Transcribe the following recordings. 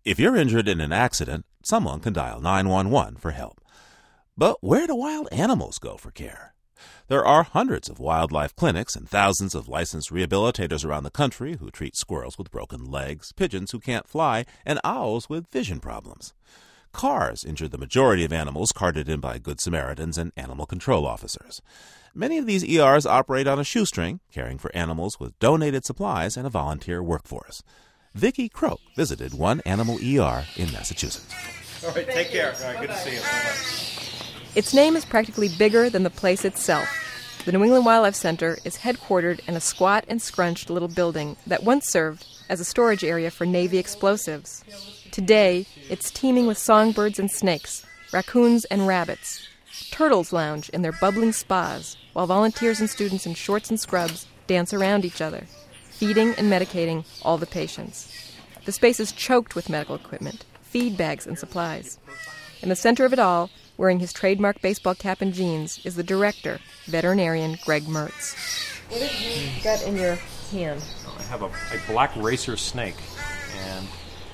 If you're injured in an accident, someone can dial 911 for help. But where do wild animals go for care? There are hundreds of wildlife clinics and thousands of licensed rehabilitators around the country who treat squirrels with broken legs, pigeons who can't fly, and owls with vision problems. Cars injure the majority of animals carted in by Good Samaritans and animal control officers. Many of these ERs operate on a shoestring, caring for animals with donated supplies and a volunteer workforce. Vicki Croak visited one animal ER in Massachusetts. All right, take care. All right, good to see you. Its name is practically bigger than the place itself. The New England Wildlife Center is headquartered in a squat and scrunched little building that once served as a storage area for Navy explosives. Today, it's teeming with songbirds and snakes, raccoons and rabbits. Turtles lounge in their bubbling spas, while volunteers and students in shorts and scrubs dance around each other, feeding and medicating all the patients. The space is choked with medical equipment, feed bags, and supplies. In the center of it all, wearing his trademark baseball cap and jeans, is the director, veterinarian Greg Mertz. What have you got in your hand? I have a black racer snake, and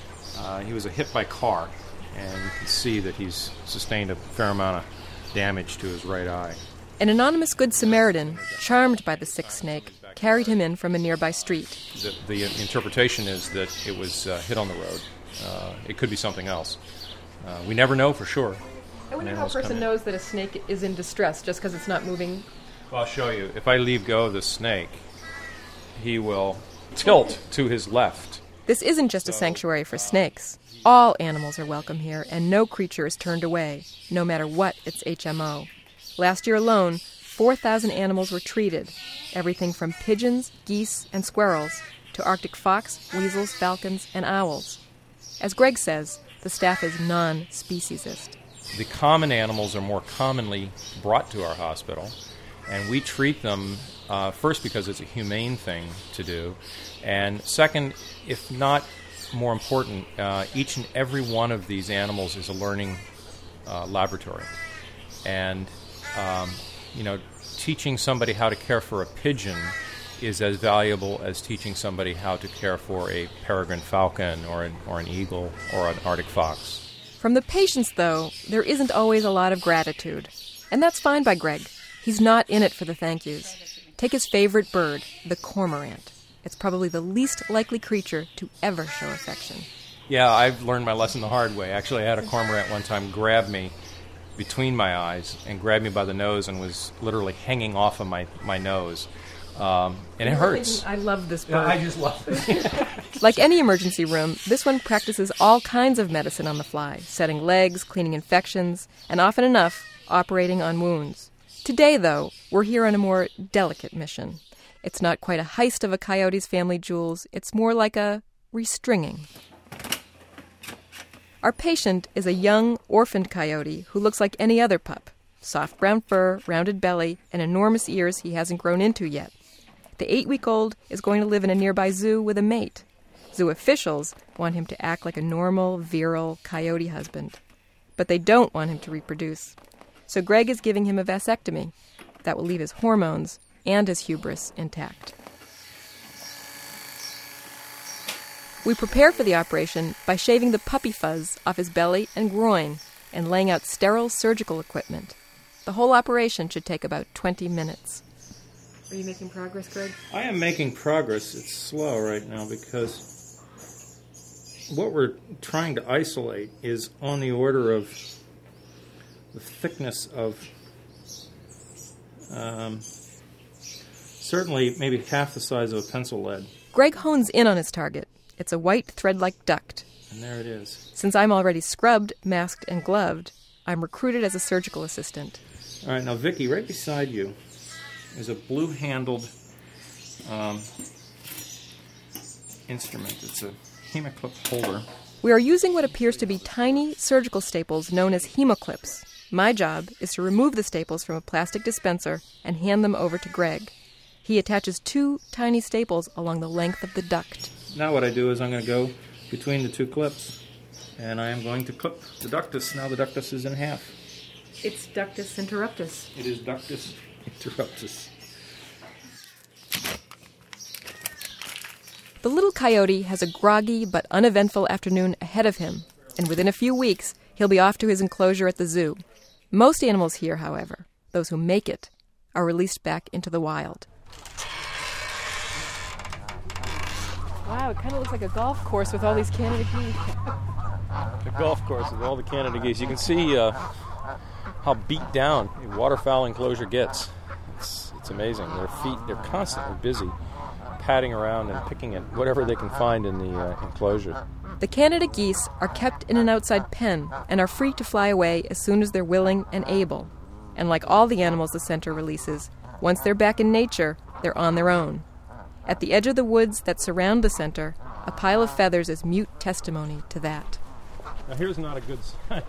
he was hit by a car, and you can see that he's sustained a fair amount of damage to his right eye. An anonymous Good Samaritan, charmed by the sick snake, carried him in from a nearby street. The interpretation is that it was hit on the road. It could be something else. We never know for sure. I wonder how a person knows that a snake is in distress just because it's not moving. Well, I'll show you. If I leave go of the snake, he will tilt to his left. This isn't just a sanctuary for snakes. All animals are welcome here, and no creature is turned away, no matter what its HMO. Last year alone, 4,000 animals were treated, everything from pigeons, geese, and squirrels to Arctic fox, weasels, falcons, and owls. As Greg says, the staff is non-speciesist. The common animals are more commonly brought to our hospital, and we treat them first because it's a humane thing to do, and second, if not more important, each and every one of these animals is a learning laboratory. And, teaching somebody how to care for a pigeon is as valuable as teaching somebody how to care for a peregrine falcon or an eagle or an Arctic fox. From the patients, though, there isn't always a lot of gratitude. And that's fine by Greg. He's not in it for the thank yous. Take his favorite bird, the cormorant. It's probably the least likely creature to ever show affection. Yeah, I've learned my lesson the hard way. Actually, I had a cormorant one time grab me between my eyes and grabbed me by the nose and was literally hanging off of my nose. And it hurts. I love this bird. Yeah, I just love it. Like any emergency room, this one practices all kinds of medicine on the fly, setting legs, cleaning infections, and often enough, operating on wounds. Today, though, we're here on a more delicate mission. It's not quite a heist of a coyote's family jewels. It's more like a restringing. Our patient is a young, orphaned coyote who looks like any other pup. Soft brown fur, rounded belly, and enormous ears he hasn't grown into yet. The 8-week-old is going to live in a nearby zoo with a mate. Zoo officials want him to act like a normal, virile coyote husband. But they don't want him to reproduce. So Greg is giving him a vasectomy that will leave his hormones and his hubris intact. We prepare for the operation by shaving the puppy fuzz off his belly and groin and laying out sterile surgical equipment. The whole operation should take about 20 minutes. Are you making progress, Greg? I am making progress. It's slow right now because what we're trying to isolate is on the order of the thickness of certainly maybe half the size of a pencil lead. Greg hones in on his target. It's a white thread-like duct. And there it is. Since I'm already scrubbed, masked, and gloved, I'm recruited as a surgical assistant. All right, now, Vicki, right beside you is a blue-handled instrument. It's a hemoclip holder. We are using what appears to be tiny surgical staples known as hemoclips. My job is to remove the staples from a plastic dispenser and hand them over to Greg. He attaches 2 tiny staples along the length of the duct. Now what I do is I'm going to go between the 2 clips, and I am going to clip the ductus. Now the ductus is in half. It's ductus interruptus. It is ductus interruptus. The little coyote has a groggy but uneventful afternoon ahead of him, and within a few weeks, he'll be off to his enclosure at the zoo. Most animals here, however, those who make it, are released back into the wild. Wow, it kind of looks like a golf course with all these Canada geese. The golf course with all the Canada geese. You can see how beat down a waterfowl enclosure gets. It's amazing. Their feet, they're constantly busy padding around and picking at whatever they can find in the enclosure. The Canada geese are kept in an outside pen and are free to fly away as soon as they're willing and able. And like all the animals the center releases, once they're back in nature, they're on their own. At the edge of the woods that surround the center, a pile of feathers is mute testimony to that. Now here's not a good sign.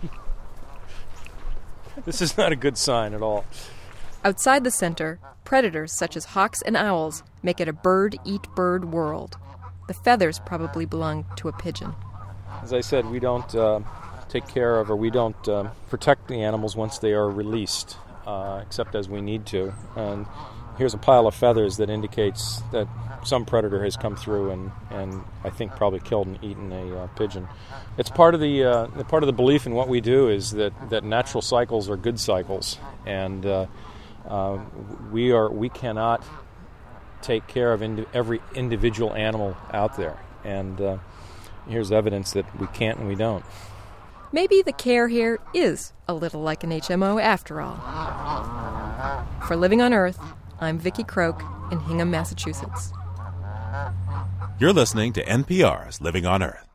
This is not a good sign at all. Outside the center, predators such as hawks and owls make it a bird-eat-bird world. The feathers probably belong to a pigeon. As I said, we don't take care of or we don't protect the animals once they are released, except as we need to. And here's a pile of feathers that indicates that some predator has come through and I think probably killed and eaten a pigeon. It's part of the belief in what we do is that natural cycles are good cycles, and we cannot take care of every individual animal out there. And here's evidence that we can't and we don't. Maybe the care here is a little like an HMO after all. For Living on Earth, I'm Vicki Croak in Hingham, Massachusetts. You're listening to NPR's Living on Earth.